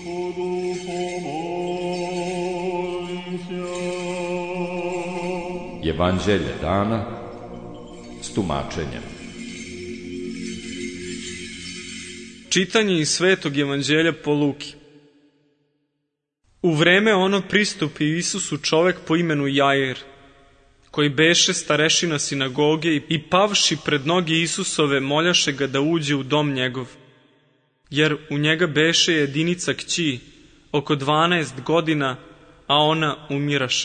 Evanđelje dana s tumačenjem. Čitanje iz Svetog evanđelja po Luki. U vreme ono pristupi Isusu čovek po imenu Jair, koji beše starešina sinagoge i pavši pred noge Isusove moljaše ga da uđe u dom njegov, jer u njega beše jedinica kći, oko 12 godina, a ona umiraše.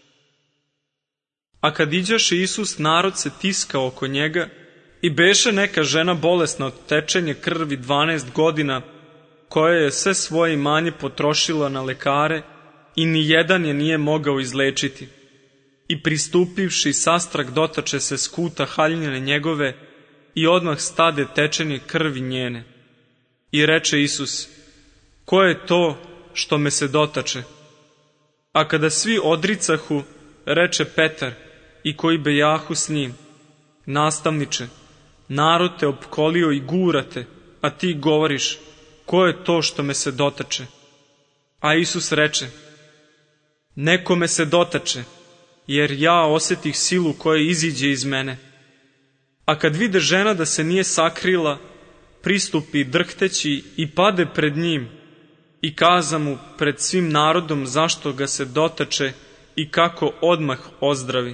A kad iđaše Isus, narod se tiskao oko njega i beše neka žena bolesna od tečenja krvi 12 godina, koja je sve svoje imanje potrošila na lekare i ni jedan je nije mogao izlečiti. I pristupivši sastrah dotače se skuta haljine njegove i odmah stade tečenje krvi njene. I reče Isus: ko je to što me se dotače? A kada svi odricahu, reče Petar i koji bejahu s njim: nastavniče, narod te opkolio i gurate, a ti govoriš: ko je to što me se dotače? A Isus reče: neko me se dotače, jer ja osetih silu koja iziđe iz mene. A kad vide žena da se nije sakrila, pristupi drhteći i pade pred njim i kaza mu pred svim narodom zašto ga se dotače i kako odmah ozdravi.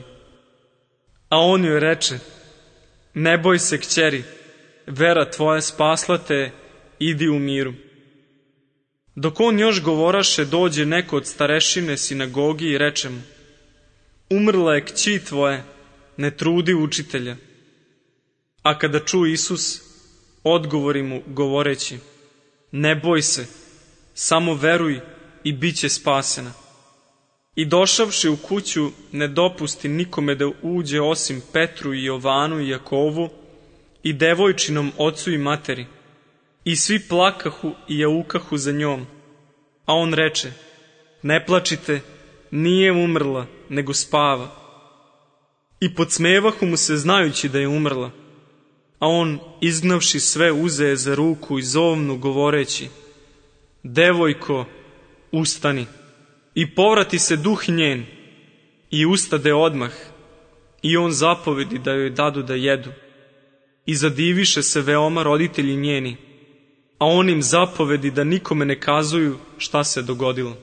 A on joj reče: ne boj se, kćeri, vera tvoja spasla te, idi u miru. Dok on još govoraše, dođe neko od starešine sinagogi i reče mu: umrla je kći tvoje, ne trudi učitelja. A kada ču Isus, odgovori mu govoreći: ne boj se, samo veruj i bit će spasena. I došavši u kuću, ne dopusti nikome da uđe osim Petru i Jovanu i Jakovu i devojčinom ocu i materi. I svi plakahu i jaukahu za njom. A on reče: ne plačite, nije umrla, nego spava. I podsmevahu mu se znajući da je umrla. A on, izgnavši sve, uzeje za ruku i zovnu govoreći: devojko, ustani. I povrati se duh njen i ustade odmah. I on zapovedi da joj dadu da jedu. I zadiviše se veoma roditelji njeni, a on im zapovedi da nikome ne kazuju šta se dogodilo.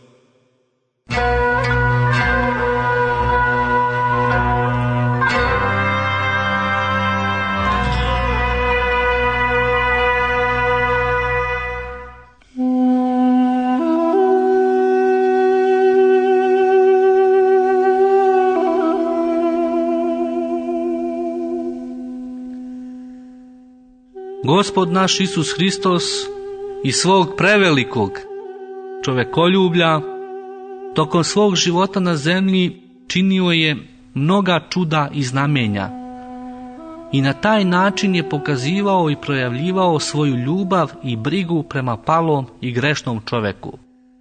Gospod naš Isus Hristos iz svog prevelikog čovekoljublja tokom svog života na zemlji činio je mnoga čuda i znamenja i na taj način je pokazivao i projavljivao svoju ljubav i brigu prema palom i grešnom čoveku.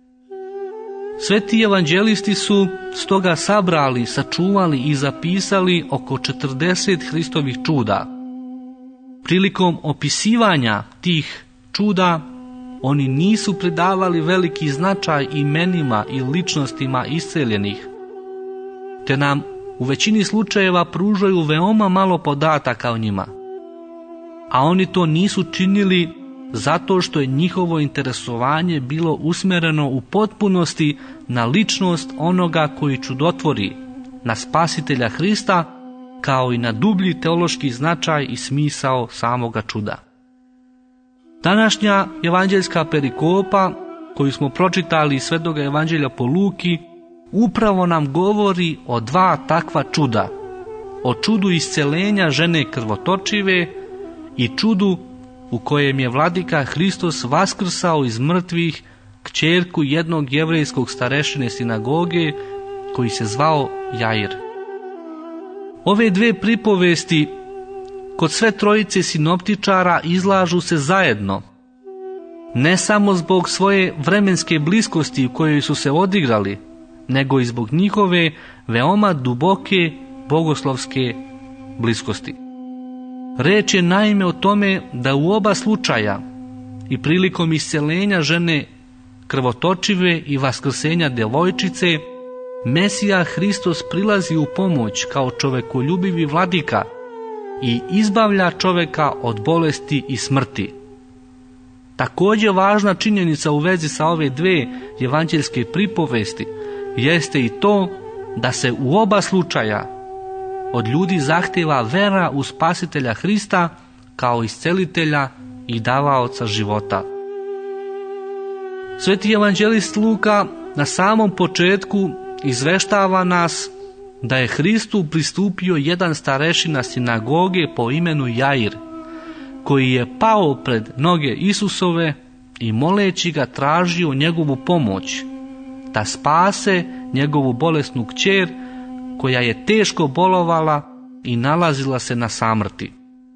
Sveti evanđelisti su stoga sabrali, sačuvali i zapisali oko 40 Hristovih čuda. Prilikom opisivanja tih čuda oni nisu pridavali veliki značaj imenima i ličnostima isceljenih, te nam u većini slučajeva pružaju veoma malo podataka o njima. A oni to nisu činili zato što je njihovo interesovanje bilo usmjereno u potpunosti na ličnost onoga koji čudotvori, na Spasitelja Hrista, kao i na dublji teološki značaj i smisao samoga čuda. Današnja evanđeljska perikopa, koju smo pročitali iz Svetoga evanđelja po Luki, upravo nam govori o dva takva čuda. O čudu isceljenja žene krvotočive i čudu u kojem je vladika Hristos vaskrsao iz mrtvih kćerku jednog jevrejskog starešine sinagoge koji se zvao Jair. Ove dve pripovesti kod sve trojice sinoptičara izlažu se zajedno, ne samo zbog svoje vremenske bliskosti u kojoj su se odigrali, nego i zbog njihove veoma duboke bogoslovske bliskosti. Reč je naime o tome da u oba slučaja, i prilikom isceljenja žene krvotočive i vaskrsenja djevojčice, Mesija Hristos prilazi u pomoć kao čovekoljubivi vladika i izbavlja čoveka od bolesti i smrti. Također važna činjenica u vezi sa ove dve evanđeljske pripovesti jeste i to da se u oba slučaja od ljudi zahtjeva vera u Spasitelja Hrista kao iscelitelja i davaoca života. Sveti evanđelist Luka na samom početku izveštava nas da je Hristu pristupio jedan starešina sinagoge po imenu Jair, koji je pao pred noge Isusove i moleći ga tražio njegovu pomoć, da spase njegovu bolesnu kćer koja je teško bolovala i nalazila se na samrti.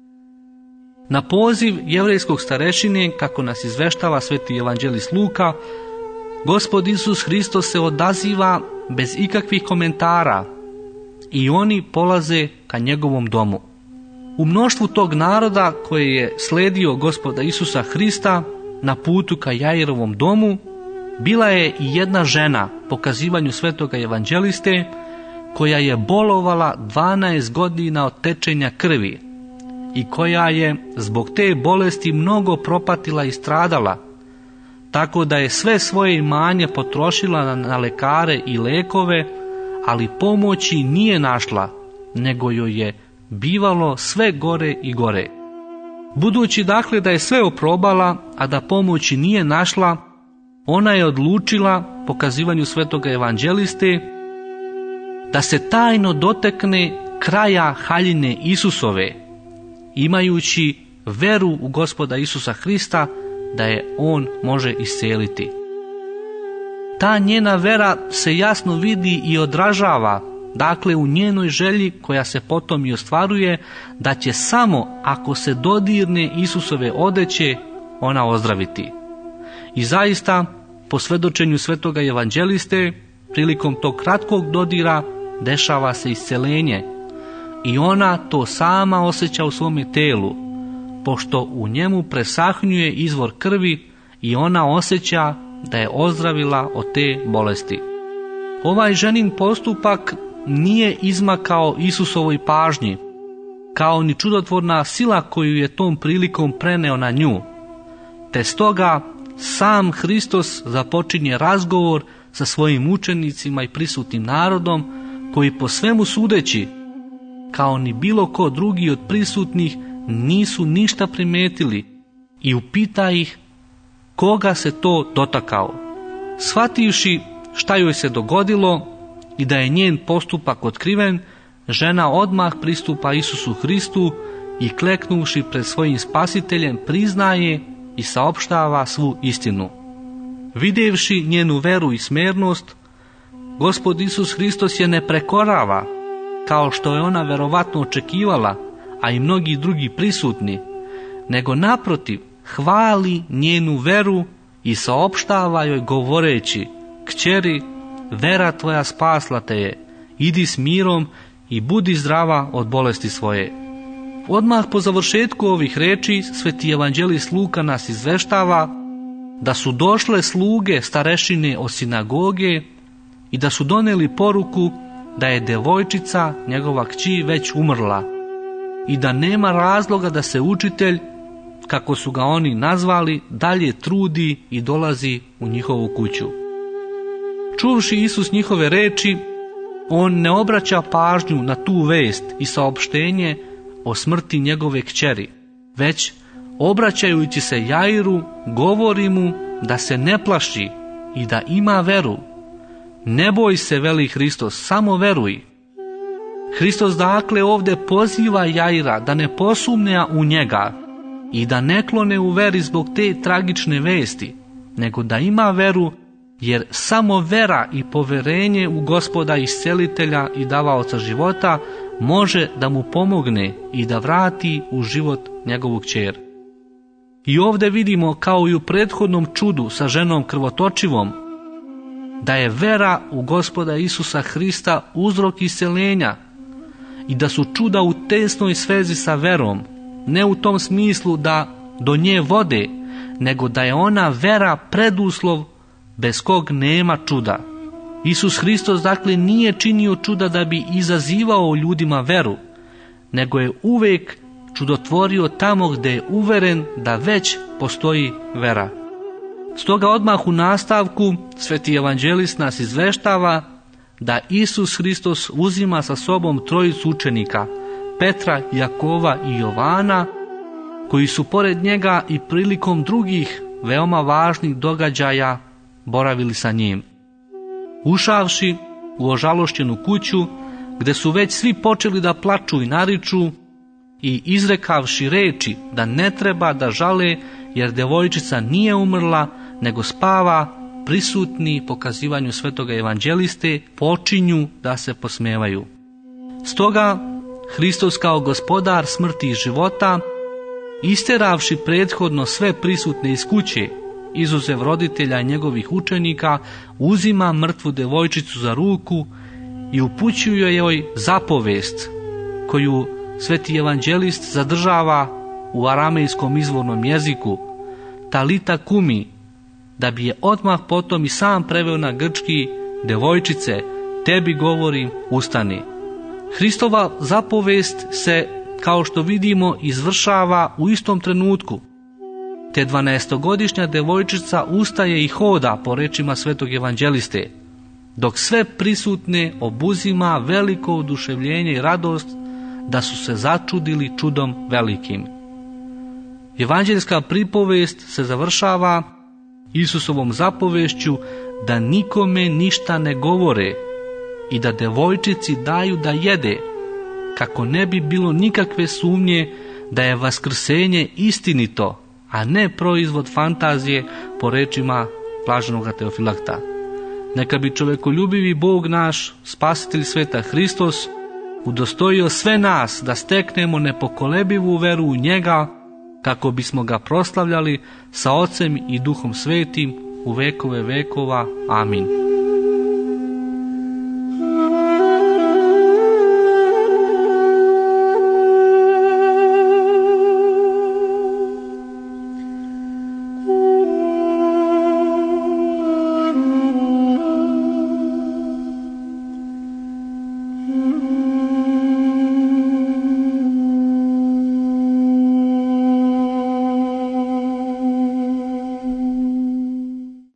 Na poziv jevrejskog starešine, kako nas izveštava sveti evanđelist Luka, Gospod Isus Hristos se odaziva bez ikakvih komentara i oni polaze ka njegovom domu. U mnoštvu tog naroda koje je sledio Gospoda Isusa Hrista na putu ka Jairovom domu, bila je i jedna žena, po kazivanju svetoga evanđeliste, koja je bolovala 12 godina od tečenja krvi i koja je zbog te bolesti mnogo propatila i stradala, tako da je sve svoje imanje potrošila na lekare i lekove, ali pomoći nije našla, nego joj je bivalo sve gore i gore. Budući dakle da je sve oprobala, a da pomoći nije našla, ona je odlučila, po kazivanju svetoga evanđeliste, da se tajno dotekne kraja haljine Isusove, imajući veru u Gospoda Isusa Hrista da je on može isceliti. Ta njena vera se jasno vidi i odražava, dakle u njenoj želji koja se potom i ostvaruje, da će samo ako se dodirne Isusove odeće ona ozdraviti. I zaista, po svedočenju svetoga evanđeliste, prilikom tog kratkog dodira dešava se iscelenje i ona to sama osjeća u svome telu, pošto u njemu presahnjuje izvor krvi i ona osjeća da je ozdravila od te bolesti. Ovaj ženin postupak nije izmakao Isusovoj pažnji, kao ni čudotvorna sila koju je tom prilikom preneo na nju, te stoga sam Hristos započinje razgovor sa svojim učenicima i prisutnim narodom, koji po svemu sudeći, kao ni bilo ko drugi od prisutnih, nisu ništa primetili, i upita ih koga se to dotakao. Shvativši šta joj se dogodilo i da je njen postupak otkriven, žena odmah pristupa Isusu Hristu i kleknuvši pred svojim Spasiteljem priznaje i saopštava svu istinu. Vidjevši njenu veru i smernost, Gospod Isus Hristos je ne prekorava, kao što je ona verovatno očekivala, a i mnogi drugi prisutni, nego naprotiv hvali njenu veru i saopštava joj govoreći: kćeri, vera tvoja spasla te je, idi s mirom i budi zdrava od bolesti svoje. Odmah po završetku ovih reči sveti evanđelist Luka nas izveštava da su došle sluge starešine od sinagoge i da su doneli poruku da je devojčica, njegova kći, već umrla i da nema razloga da se učitelj, kako su ga oni nazvali, dalje trudi i dolazi u njihovu kuću. Čuvši Isus njihove reči, on ne obraća pažnju na tu vest i saopštenje o smrti njegove kćeri, već obraćajući se Jairu govori mu da se ne plaši i da ima veru. Ne boj se, veli Hristos, samo veruj. Hristos dakle ovdje poziva Jaira da ne posumnja u njega i da ne klone u veri zbog te tragične vesti, nego da ima veru, jer samo vera i poverenje u Gospoda iscelitelja i davaoca života može da mu pomogne i da vrati u život njegovu kćer. I ovdje vidimo, kao i u prethodnom čudu sa ženom krvotočivom, da je vera u Gospoda Isusa Hrista uzrok isceljenja i da su čuda u tesnoj svezi sa verom, ne u tom smislu da do nje vode, nego da je ona vera preduslov bez kog nema čuda. Isus Hristos dakle nije činio čuda da bi izazivao ljudima veru, nego je uvijek čudotvorio tamo gdje je uveren da već postoji vera. Stoga odmah u nastavku sveti evanđelist nas izveštava da Isus Hristos uzima sa sobom trojicu učenika, Petra, Jakova i Jovana, koji su pored njega i prilikom drugih veoma važnih događaja boravili sa njim. Ušavši u ožalošćenu kuću, gdje su već svi počeli da plaču i nariču, i izrekavši reči da ne treba da žale jer devojčica nije umrla nego spava, prisutni pokazivanju svetoga evanđeliste počinju da se posmevaju. Stoga Hristos kao gospodar smrti i života, isteravši prethodno sve prisutne iz kuće, izuzev roditelja i njegovih učenika, uzima mrtvu devojčicu za ruku i upućuje joj zapovest koju sveti evanđelist zadržava u aramejskom izvornom jeziku, talita kumi, da bi je odmah potom i sam preveo na grčki: devojčice, tebi govorim, ustani. Hristova zapovest se, kao što vidimo, izvršava u istom trenutku. Te 12-godišnja devojčica ustaje i hoda, po rečima svetog evanđeliste, dok sve prisutne obuzima veliko oduševljenje i radost da su se začudili čudom velikim. Evanđeljska pripovest se završava Isusovom zapovešću da nikome ništa ne govore i da devojčici daju da jede, kako ne bi bilo nikakve sumnje da je vaskrsenje istinito, a ne proizvod fantazije, po rečima blaženog Teofilakta. Neka bi čovekoljubivi Bog naš, spasitelj sveta Hristos, udostojio sve nas da steknemo nepokolebivu veru u njega, kako bismo ga proslavljali sa Ocem i Duhom Svetim u vekove vekova. Amin.